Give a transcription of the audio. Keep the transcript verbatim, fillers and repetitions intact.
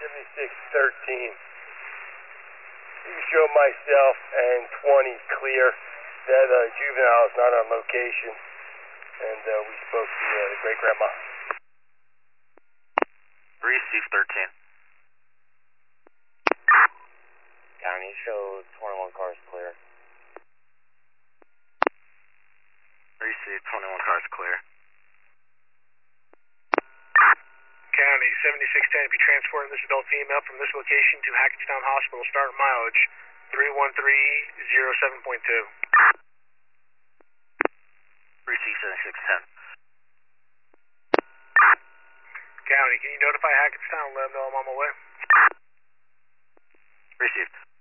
seventy-six thirteen. You show myself and twenty clear. That uh, juvenile is not on location. And uh, we spoke to uh, the great grandma. Receive thirteen. County, show twenty-one cars clear. Receive twenty-one cars clear. County, seventy-six ten, be transporting this adult female from this location to Hackettstown Hospital, start mileage three one three zero seven point two. Receive seventy-six ten. County, can you notify Hackettstown and let them know I'm on my way? Received.